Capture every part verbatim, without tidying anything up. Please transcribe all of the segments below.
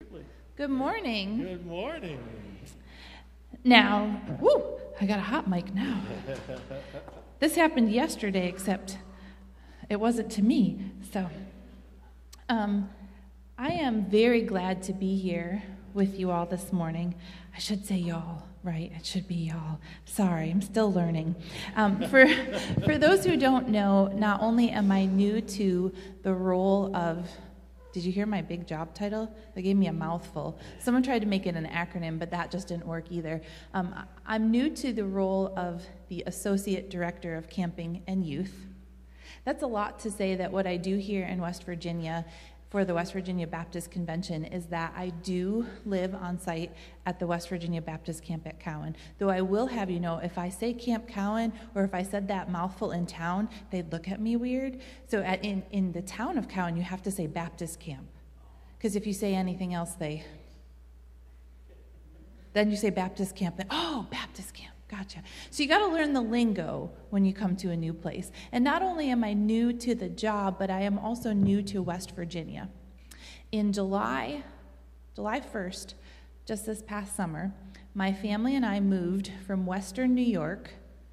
Certainly. Good morning. Good morning. Now, whoo, I got a hot mic now. This happened yesterday, except it wasn't to me. So, um, I am very glad to be here with you all this morning. I should say y'all, right? It should be y'all. Sorry, I'm still learning. Um, for for those who don't know, not only am I new to the role of, did you hear my big job title? They gave me a mouthful. Someone tried to make it an acronym, but that just didn't work either. Um, I'm new to the role of the Associate Director of Camping and Youth. That's a lot to say that what I do here in West Virginia for the West Virginia Baptist Convention is that I do live on site at the West Virginia Baptist Camp at Cowan. Though I will have you know, if I say Camp Cowan or if I said that mouthful in town, they'd look at me weird. So at, in, in the town of Cowan, you have to say Baptist Camp. Because if you say anything else, they... Then you say Baptist Camp, then, oh, Baptist Camp. Gotcha. So you got to learn the lingo when you come to a new place. And not only am I new to the job, but I am also new to West Virginia. In July, July first, just this past summer, my family and I moved from Western New York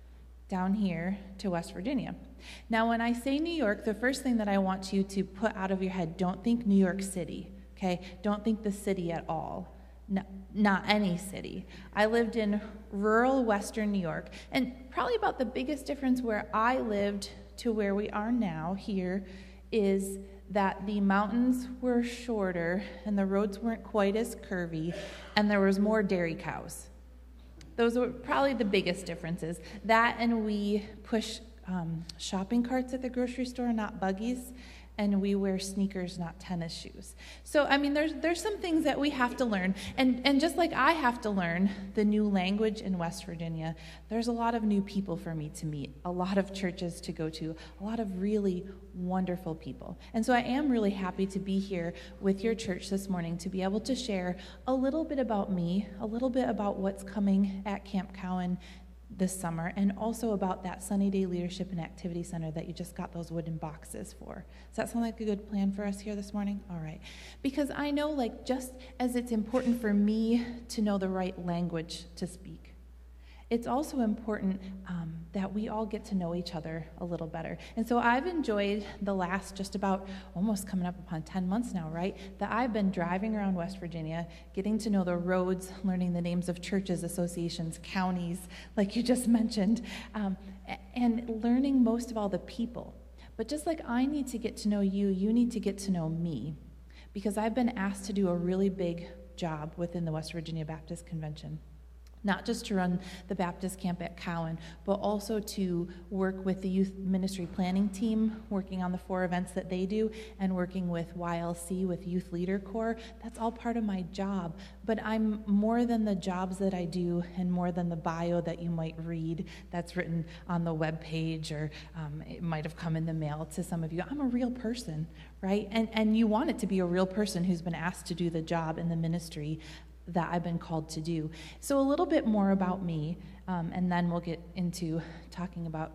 down here to West Virginia. Now, when I say New York, the first thing that I want you to put out of your head, don't think New York City, okay? Don't think the city at all. No, not any city. I lived in rural Western New York, and probably about the biggest difference where I lived to where we are now here is that the mountains were shorter and the roads weren't quite as curvy, and there was more dairy cows. Those were probably the biggest differences. That, and we push um, shopping carts at the grocery store, not buggies, and we wear sneakers, not tennis shoes. So, I mean, there's there's some things that we have to learn. And, and just like I have to learn the new language in West Virginia, there's a lot of new people for me to meet, a lot of churches to go to, a lot of really wonderful people. And so I am really happy to be here with your church this morning to be able to share a little bit about me, a little bit about what's coming at Camp Cowan this summer, and also about that Sunny Day Leadership and Activity Center that you just got those wooden boxes for. Does that sound like a good plan for us here this morning? All right. Because I know, like, just as it's important for me to know the right language to speak, it's also important um, that we all get to know each other a little better. And so I've enjoyed the last just about almost coming up upon ten months now, right, that I've been driving around West Virginia, getting to know the roads, learning the names of churches, associations, counties, like you just mentioned, um, and learning most of all the people. But just like I need to get to know you, you need to get to know me, because I've been asked to do a really big job within the West Virginia Baptist Convention. Not just to run the Baptist Camp at Cowan, but also to work with the youth ministry planning team, working on the four events that they do, and working with Y L C, with Youth Leader Corps. That's all part of my job. But I'm more than the jobs that I do, and more than the bio that you might read that's written on the web page, or um, it might have come in the mail to some of you. I'm a real person, right? And, and you want it to be a real person who's been asked to do the job in the ministry that I've been called to do. So a little bit more about me, um, and then we'll get into talking about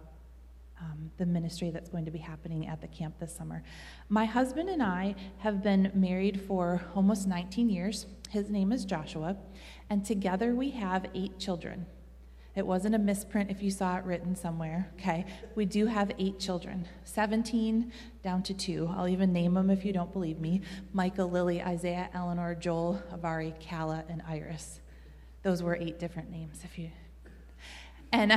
um, the ministry that's going to be happening at the camp this summer. My husband and I have been married for almost nineteen years. His name is Joshua, and together we have eight children. It wasn't a misprint if you saw it written somewhere, okay? We do have eight children, seventeen down to two. I'll even name them if you don't believe me. Micah, Lily, Isaiah, Eleanor, Joel, Avari, Kala, and Iris. Those were eight different names. If you, And, uh,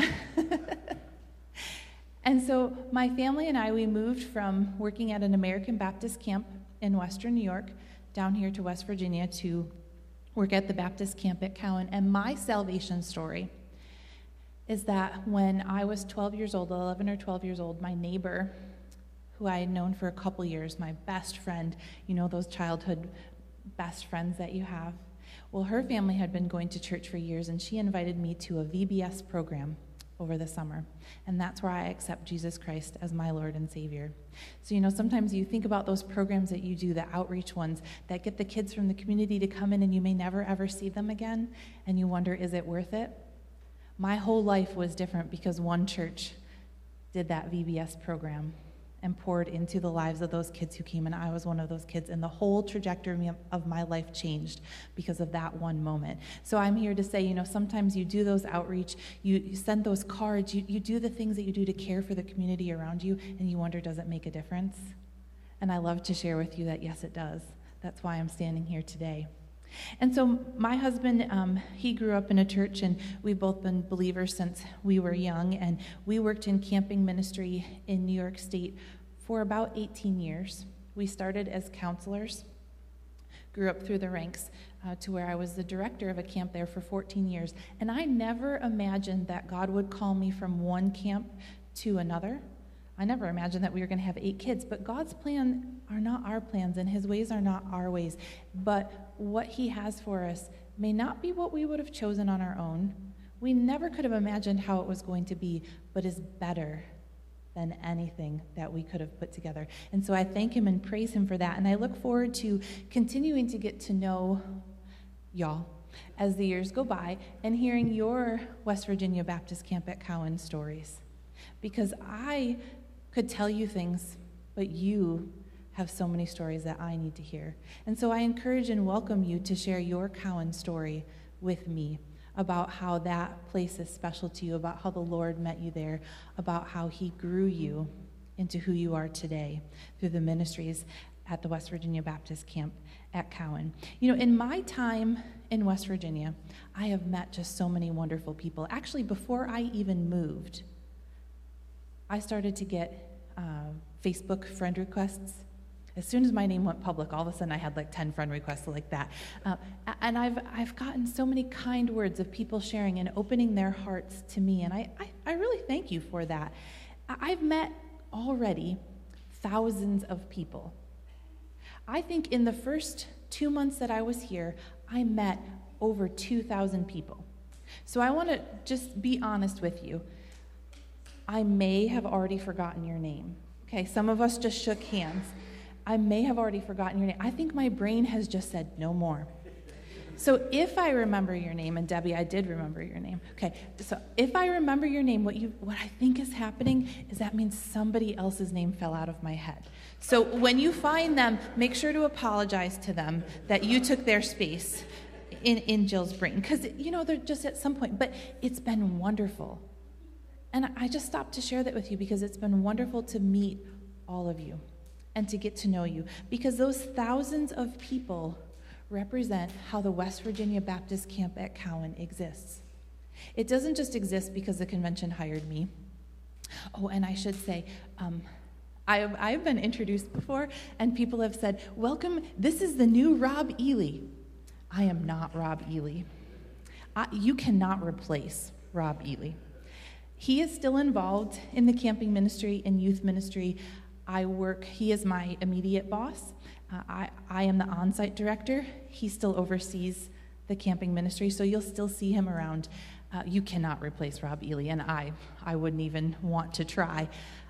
and so my family and I, we moved from working at an American Baptist camp in Western New York down here to West Virginia to work at the Baptist camp at Cowan. And my salvation story is that when I was twelve years old, eleven or twelve years old, my neighbor, who I had known for a couple years, my best friend, you know those childhood best friends that you have, well, her family had been going to church for years, and she invited me to a V B S program over the summer, and that's where I accept Jesus Christ as my Lord and Savior. So, you know, sometimes you think about those programs that you do, the outreach ones, that get the kids from the community to come in, and you may never, ever see them again, and you wonder, is it worth it? My whole life was different because one church did that V B S program, and poured into the lives of those kids who came, and I was one of those kids, and the whole trajectory of my life changed because of that one moment. So I'm here to say, you know, sometimes you do those outreach, you, you send those cards, you, you do the things that you do to care for the community around you, and you wonder, does it make a difference? And I love to share with you that, yes, it does. That's why I'm standing here today. And so my husband, um, he grew up in a church, and we've both been believers since we were young, and we worked in camping ministry in New York State for about eighteen years. We started as counselors, grew up through the ranks uh, to where I was the director of a camp there for fourteen years, and I never imagined that God would call me from one camp to another. I never imagined that we were going to have eight kids, but God's plans are not our plans, and his ways are not our ways. But what he has for us may not be what we would have chosen on our own. We never could have imagined how it was going to be, but is better than anything that we could have put together. And so I thank him and praise him for that, and I look forward to continuing to get to know y'all as the years go by and hearing your West Virginia Baptist Camp at Cowan stories. Because I could tell you things, but you have so many stories that I need to hear. And so I encourage and welcome you to share your Cowan story with me about how that place is special to you, about how the Lord met you there, about how he grew you into who you are today through the ministries at the West Virginia Baptist Camp at Cowan. You know, in my time in West Virginia, I have met just so many wonderful people. Actually, before I even moved, I started to get uh, Facebook friend requests. As soon as my name went public, all of a sudden I had like ten friend requests like that. Uh, and I've I've gotten so many kind words of people sharing and opening their hearts to me, and I, I, I really thank you for that. I've met already thousands of people. I think in the first two months that I was here, I met over two thousand people. So I want to just be honest with you. I may have already forgotten your name. Okay, some of us just shook hands. I may have already forgotten your name. I think my brain has just said no more. So if I remember your name, and Debbie, I did remember your name. Okay, so if I remember your name, what you what I think is happening is that means somebody else's name fell out of my head. So when you find them, make sure to apologize to them that you took their space in, in Jill's brain. Because, you know, they're just at some point. But it's been wonderful. And I just stopped to share that with you because it's been wonderful to meet all of you and to get to know you, because those thousands of people represent how the West Virginia Baptist Camp at Cowan exists. It doesn't just exist because the convention hired me. Oh, and I should say, um, I've, I've been introduced before, and people have said, welcome, this is the new Rob Ely. I am not Rob Ely. I, you cannot replace Rob Ely. He is still involved in the camping ministry and youth ministry. I work, he is my immediate boss. Uh, I, I am the on-site director. He still oversees the camping ministry, so you'll still see him around. Uh, you cannot replace Rob Ely, and I, I wouldn't even want to try.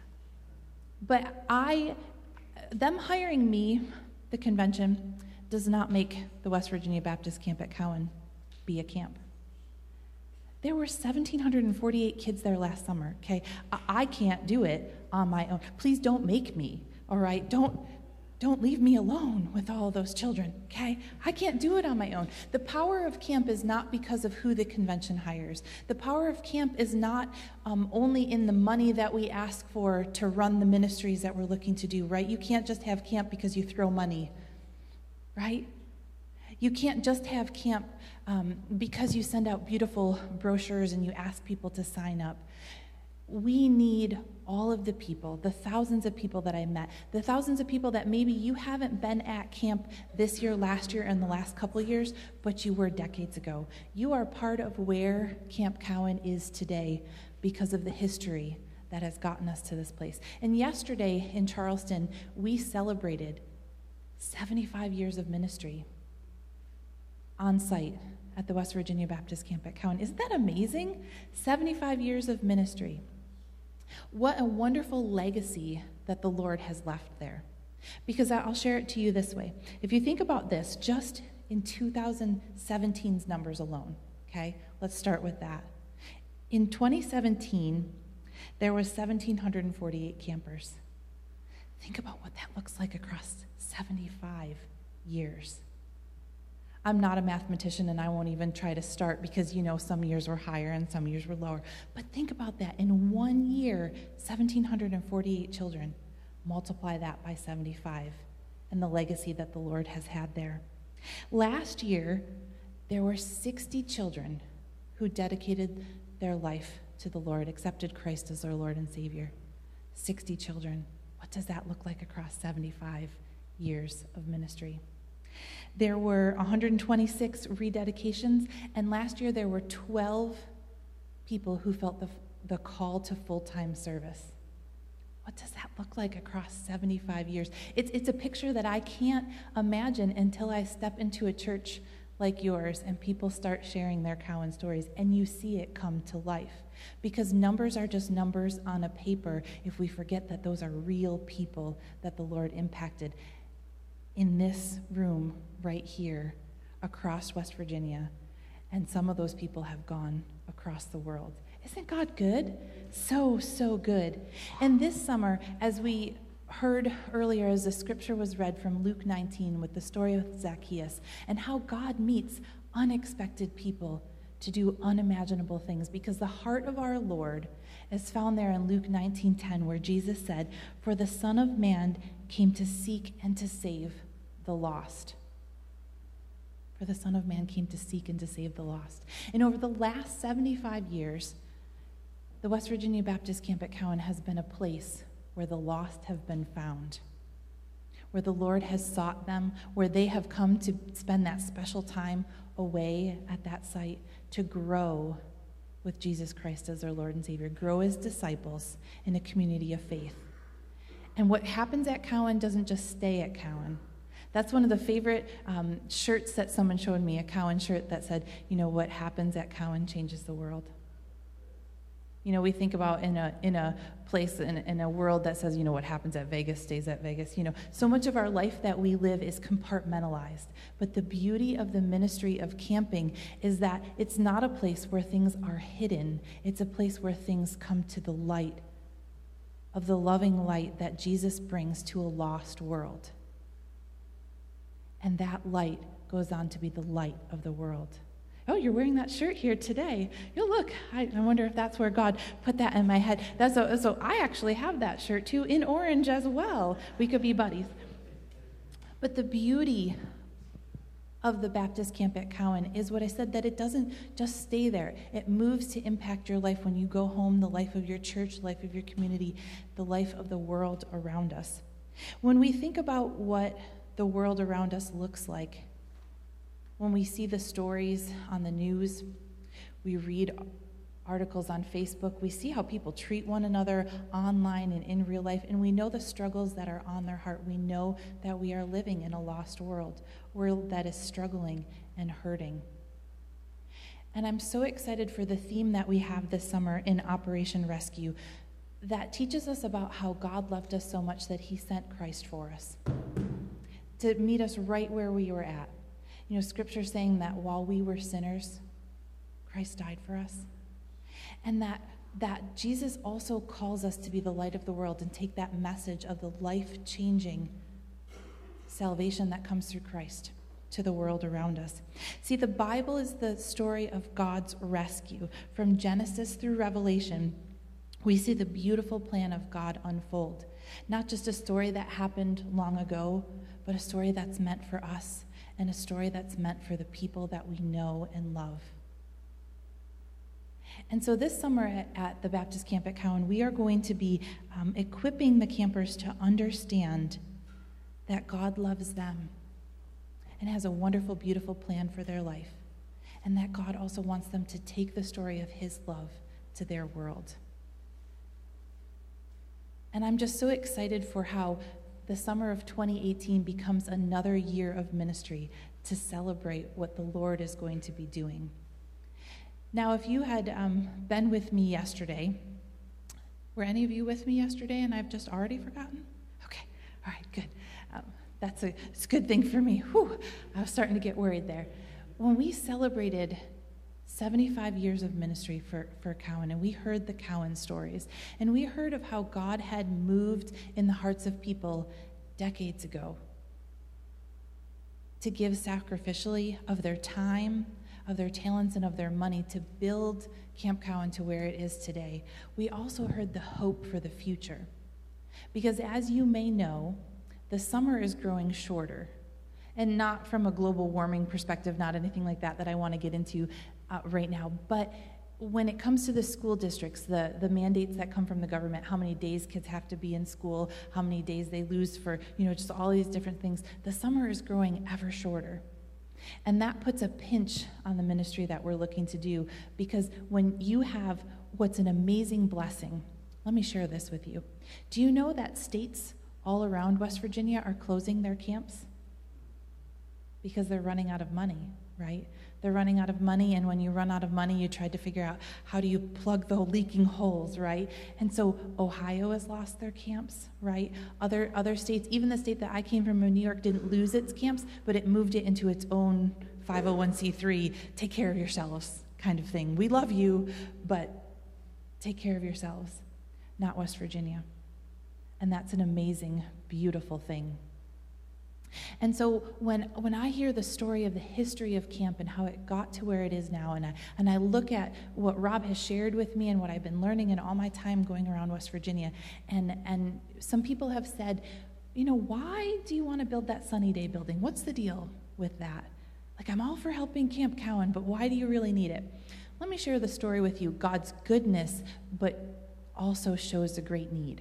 But I, them hiring me, the convention, does not make the West Virginia Baptist Camp at Cowan be a camp. There were one thousand seven hundred forty-eight kids there last summer, okay? I, I can't do it on my own. Please don't make me, all right? Don't, don't leave me alone with all of those children, okay? I can't do it on my own. The power of camp is not because of who the convention hires. The power of camp is not um, only in the money that we ask for to run the ministries that we're looking to do, right? You can't just have camp because you throw money, right? You can't just have camp um, because you send out beautiful brochures and you ask people to sign up. We need all of the people, the thousands of people that I met, the thousands of people that maybe you haven't been at camp this year, last year, and the last couple of years, but you were decades ago. You are part of where Camp Cowan is today because of the history that has gotten us to this place. And yesterday in Charleston, we celebrated seventy-five years of ministry on site at the West Virginia Baptist Camp at Cowan. Isn't that amazing? seventy-five years of ministry. What a wonderful legacy that the Lord has left there. Because I'll share it to you this way. If you think about this, just in two thousand seventeen's numbers alone, okay? Let's start with that. In twenty seventeen, there was one thousand seven hundred forty-eight campers. Think about what that looks like across seventy-five years. I'm not a mathematician, and I won't even try to start because, you know, some years were higher and some years were lower. But think about that. In one year, one thousand seven hundred forty-eight children. Multiply that by seventy-five and the legacy that the Lord has had there. Last year, there were sixty children who dedicated their life to the Lord, accepted Christ as their Lord and Savior. sixty children. What does that look like across seventy-five years of ministry? There were one hundred twenty-six rededications, and last year there were twelve people who felt the, the call to full-time service. What does that look like across seventy-five years? It's, it's a picture that I can't imagine until I step into a church like yours and people start sharing their Cowan stories and you see it come to life. Because numbers are just numbers on a paper if we forget that those are real people that the Lord impacted in this room right here across West Virginia. And some of those people have gone across the world. Isn't God good? So, so good. And this summer, as we heard earlier as the scripture was read from Luke nineteen with the story of Zacchaeus and how God meets unexpected people to do unimaginable things, because the heart of our Lord is found there in Luke nineteen ten, where Jesus said, "For the Son of Man came to seek and to save the lost." For the Son of Man came to seek and to save the lost. And over the last seventy-five years, the West Virginia Baptist Camp at Cowan has been a place where the lost have been found, where the Lord has sought them, where they have come to spend that special time away at that site to grow with Jesus Christ as their Lord and Savior, grow as disciples in a community of faith. And what happens at Cowan doesn't just stay at Cowan. That's one of the favorite um, shirts that someone showed me, a Cowan shirt that said, you know, what happens at Cowan changes the world. You know, we think about in a in a place, in, in a world that says, you know, what happens at Vegas stays at Vegas. You know, so much of our life that we live is compartmentalized. But the beauty of the ministry of camping is that it's not a place where things are hidden. It's a place where things come to the light of the loving light that Jesus brings to a lost world. And that light goes on to be the light of the world. Oh, you're wearing that shirt here today. You look, I, I wonder if that's where God put that in my head. That's a, so I actually have that shirt too, in orange as well. We could be buddies. But the beauty of the Baptist Camp at Cowan is what I said, that it doesn't just stay there. It moves to impact your life when you go home, the life of your church, the life of your community, the life of the world around us. When we think about what the world around us looks like, when we see the stories on the news, we read articles on Facebook, we see how people treat one another online and in real life, and we know the struggles that are on their heart. We know that we are living in a lost world, a world that is struggling and hurting. And I'm so excited for the theme that we have this summer in Operation Rescue that teaches us about how God loved us so much that he sent Christ for us, to meet us right where we were at. You know, Scripture saying that while we were sinners, Christ died for us. And that, that Jesus also calls us to be the light of the world and take that message of the life-changing salvation that comes through Christ to the world around us. See, the Bible is the story of God's rescue. From Genesis through Revelation, we see the beautiful plan of God unfold. Not just a story that happened long ago, but a story that's meant for us, and a story that's meant for the people that we know and love. And so this summer at, at the Baptist Camp at Cowan, we are going to be um, equipping the campers to understand that God loves them and has a wonderful, beautiful plan for their life, and that God also wants them to take the story of his love to their world. And I'm just so excited for how the summer of twenty eighteen becomes another year of ministry to celebrate what the Lord is going to be doing. Now, if you had um, been with me yesterday, were any of you with me yesterday and I've just already forgotten? Okay, all right, good. Um, that's a, it's a good thing for me. Whew, I was starting to get worried there. When we celebrated seventy-five years of ministry for, for Cowan, and we heard the Cowan stories. And we heard of how God had moved in the hearts of people decades ago to give sacrificially of their time, of their talents, and of their money to build Camp Cowan to where it is today. We also heard the hope for the future. Because as you may know, the summer is growing shorter. And not from a global warming perspective, not anything like that that I want to get into uh, right now. But when it comes to the school districts, the, the mandates that come from the government, how many days kids have to be in school, how many days they lose for, you know, just all these different things, the summer is growing ever shorter. And that puts a pinch on the ministry that we're looking to do, because when you have what's an amazing blessing, let me share this with you. Do you know that states all around West Virginia are closing their camps? Because they're running out of money, right? They're running out of money, and when you run out of money, you try to figure out how do you plug the leaking holes, right? And so Ohio has lost their camps, right? Other other states, even the state that I came from, New York, didn't lose its camps, but it moved it into its own five oh one c three, take care of yourselves kind of thing. We love you, but take care of yourselves, not West Virginia. And that's an amazing, beautiful thing. And so when when I hear the story of the history of camp and how it got to where it is now, and I, and I look at what Rob has shared with me and what I've been learning in all my time going around West Virginia, and, and some people have said, you know, why do you want to build that Sunny Day building? What's the deal with that? Like, I'm all for helping Camp Cowan, but why do you really need it? Let me share the story with you. God's goodness, but also shows a great need.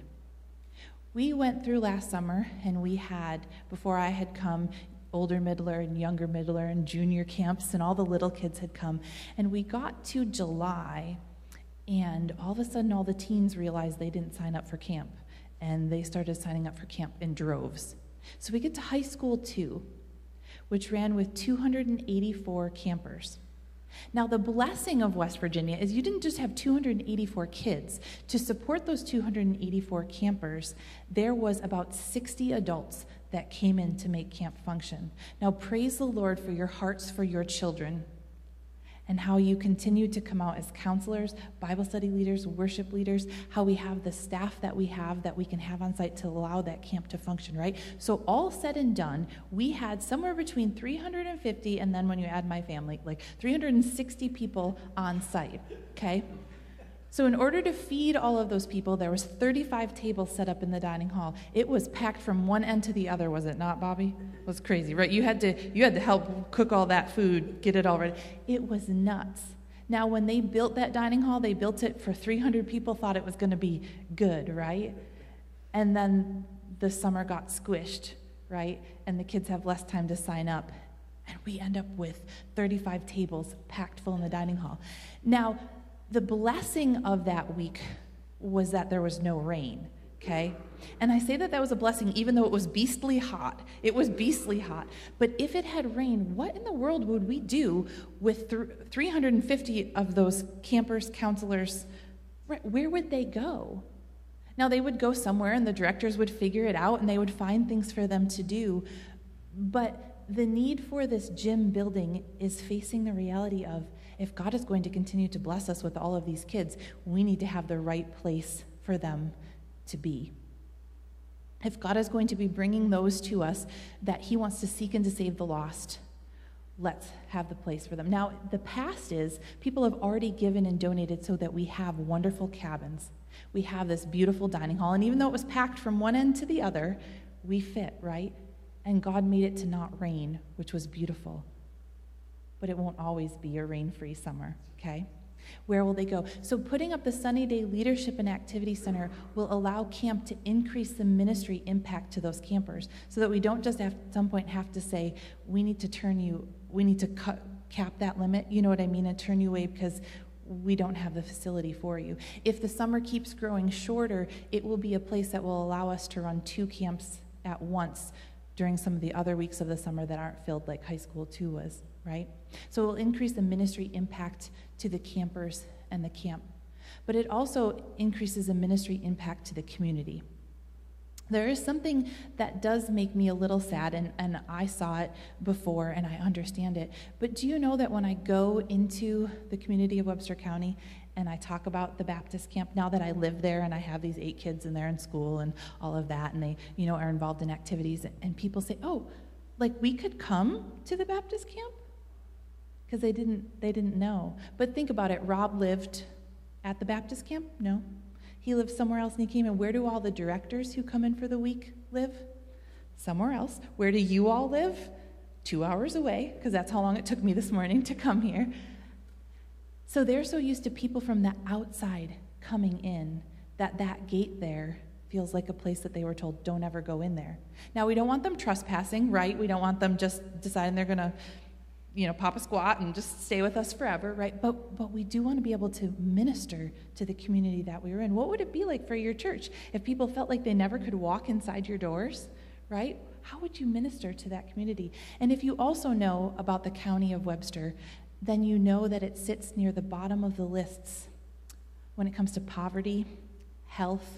We went through last summer, and we had, before I had come, older middler and younger middler and junior camps, and all the little kids had come. And we got to July, and all of a sudden all the teens realized they didn't sign up for camp, and they started signing up for camp in droves. So we get to high school two, which ran with two hundred eighty-four campers. Now, the blessing of West Virginia is you didn't just have two hundred eighty-four kids. To support those two hundred eighty-four campers, there was about sixty adults that came in to make camp function. Now, praise the Lord for your hearts for your children and how you continue to come out as counselors, Bible study leaders, worship leaders, how we have the staff that we have that we can have on site to allow that camp to function, right? So all said and done, we had somewhere between three hundred fifty, and then when you add my family, like three hundred sixty people on site, okay? So in order to feed all of those people, there was thirty-five tables set up in the dining hall. It was packed from one end to the other, was it not, Bobby? It was crazy, right? You had to you had to help cook all that food, get it all ready. It was nuts. Now, when they built that dining hall, they built it for three hundred people, thought it was going to be good, right? And then the summer got squished, right? And the kids have less time to sign up. And we end up with thirty-five tables packed full in the dining hall. Now, the blessing of that week was that there was no rain, okay? And I say that that was a blessing even though it was beastly hot. It was beastly hot. But if it had rained, what in the world would we do with th- three hundred fifty of those campers, counselors? Where would they go? Now, they would go somewhere, and the directors would figure it out, and they would find things for them to do. But the need for this gym building is facing the reality of, if God is going to continue to bless us with all of these kids, we need to have the right place for them to be. If God is going to be bringing those to us that he wants to seek and to save the lost, let's have the place for them. Now, the past is people have already given and donated so that we have wonderful cabins. We have this beautiful dining hall, and even though it was packed from one end to the other, we fit, right? And God made it to not rain, which was beautiful. But it won't always be a rain-free summer, okay? Where will they go? So putting up the Sunny Day Leadership and Activity Center will allow camp to increase the ministry impact to those campers so that we don't just have, at some point have to say, we need to turn you, we need to cut, cap that limit, you know what I mean, and turn you away because we don't have the facility for you. If the summer keeps growing shorter, it will be a place that will allow us to run two camps at once during some of the other weeks of the summer that aren't filled like high school two was, right? So it will increase the ministry impact to the campers and the camp. But it also increases the ministry impact to the community. There is something that does make me a little sad, and, and I saw it before, and I understand it. But do you know that when I go into the community of Webster County and I talk about the Baptist camp, now that I live there and I have these eight kids and they're in school and all of that, and they, you know, are involved in activities, and people say, oh, like we could come to the Baptist camp? Because they didn't, they didn't know. But think about it. Rob lived at the Baptist camp? No. He lived somewhere else, and he came in. Where do all the directors who come in for the week live? Somewhere else. Where do you all live? Two hours away, because that's how long it took me this morning to come here. So they're so used to people from the outside coming in that that gate there feels like a place that they were told, don't ever go in there. Now, we don't want them trespassing, right? We don't want them just deciding they're going to, you know, pop a squat and just stay with us forever, right? But but we do want to be able to minister to the community that we were in. What would it be like for your church if people felt like they never could walk inside your doors, right? How would you minister to that community? And if you also know about the county of Webster, then you know that it sits near the bottom of the lists when it comes to poverty, health,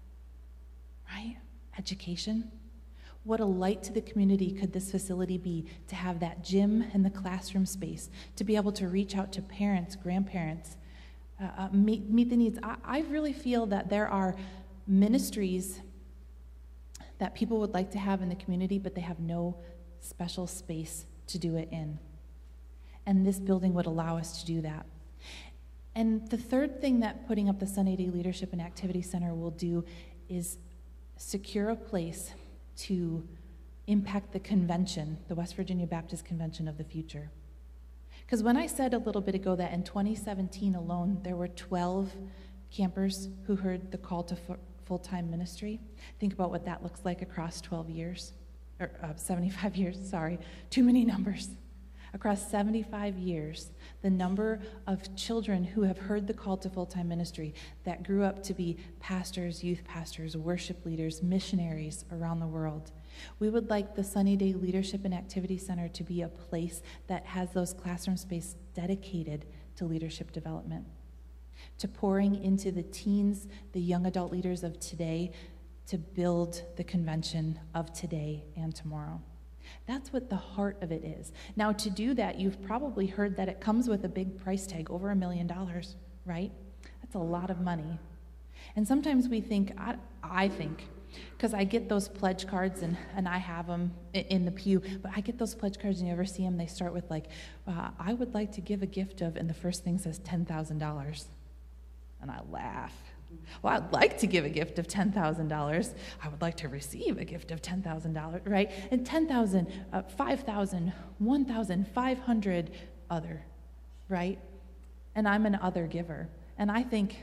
right? Education. What a light to the community could this facility be, to have that gym and the classroom space, to be able to reach out to parents, grandparents, uh, uh, meet, meet the needs. I, I really feel that there are ministries that people would like to have in the community, but they have no special space to do it in. And this building would allow us to do that. And the third thing that putting up the Sunny Day Leadership and Activity Center will do is secure a place to impact the convention, the West Virginia Baptist Convention of the future. Because when I said a little bit ago that in twenty seventeen alone, there were twelve campers who heard the call to f- full-time ministry, think about what that looks like across twelve years, or uh, seventy-five years, sorry, too many numbers. Across seventy-five years, the number of children who have heard the call to full-time ministry that grew up to be pastors, youth pastors, worship leaders, missionaries around the world. We would like the Sunny Day Leadership and Activity Center to be a place that has those classroom space dedicated to leadership development, to pouring into the teens, the young adult leaders of today, to build the convention of today and tomorrow. That's what the heart of it is. Now, to do that, you've probably heard that it comes with a big price tag, over a million dollars, right? That's a lot of money. And sometimes we think, I, I think, because I get those pledge cards, and, and I have them in the pew, but I get those pledge cards, and you ever see them, they start with like, uh, I would like to give a gift of, and the first thing says ten thousand dollars. And I laugh. Well, I'd like to give a gift of ten thousand dollars. I would like to receive a gift of ten thousand dollars, right? And ten thousand dollars, uh, five thousand dollars, one thousand dollars, five hundred dollars, other, right? And I'm an other giver. And I think,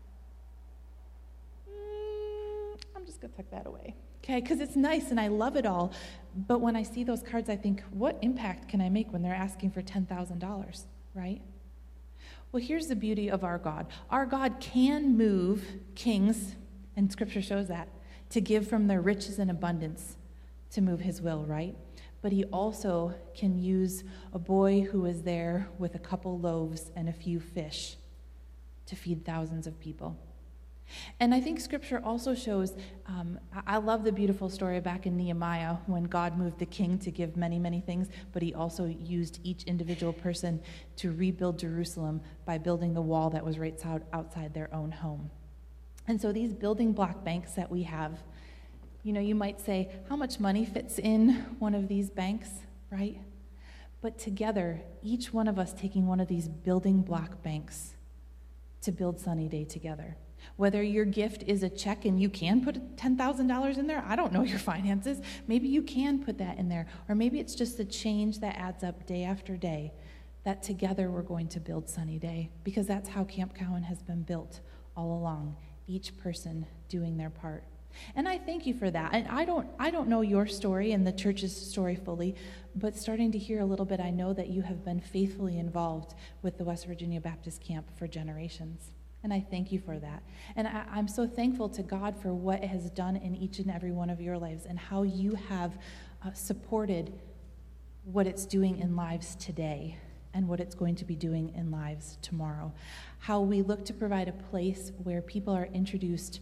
mm, I'm just going to tuck that away, okay? Because it's nice and I love it all. But when I see those cards, I think, what impact can I make when they're asking for ten thousand dollars, right? Well, here's the beauty of our God. Our God can move kings, and Scripture shows that, to give from their riches and abundance to move his will, right? But he also can use a boy who is there with a couple loaves and a few fish to feed thousands of people. And I think Scripture also shows, um, I love the beautiful story back in Nehemiah when God moved the king to give many, many things, but he also used each individual person to rebuild Jerusalem by building the wall that was right outside their own home. And so these building block banks that we have, you know, you might say, how much money fits in one of these banks, right? But together, each one of us taking one of these building block banks to build Sunny Day together. Whether your gift is a check and you can put ten thousand dollars in there, I don't know your finances. Maybe you can put that in there. Or maybe it's just a change that adds up day after day, that together we're going to build Sunny Day, because that's how Camp Cowan has been built all along, each person doing their part. And I thank you for that. And I don't I don't know your story and the church's story fully, but starting to hear a little bit, I know that you have been faithfully involved with the West Virginia Baptist Camp for generations. And I thank you for that. And I, I'm so thankful to God for what it has done in each and every one of your lives and how you have uh, supported what it's doing in lives today and what it's going to be doing in lives tomorrow. How we look to provide a place where people are introduced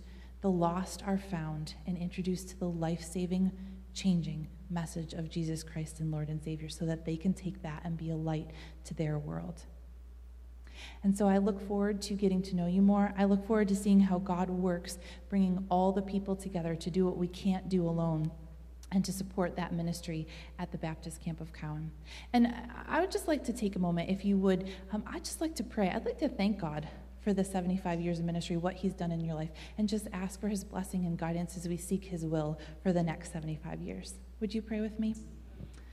the lost are found and introduced to the life-saving, changing message of Jesus Christ and Lord and Savior so that they can take that and be a light to their world. And so I look forward to getting to know you more. I look forward to seeing how God works, bringing all the people together to do what we can't do alone and to support that ministry at the Baptist Camp of Cowan. And I would just like to take a moment, if you would, um, I'd just like to pray. I'd like to thank God for the seventy-five years of ministry, what he's done in your life, and just ask for his blessing and guidance as we seek his will for the next seventy-five years. Would you pray with me?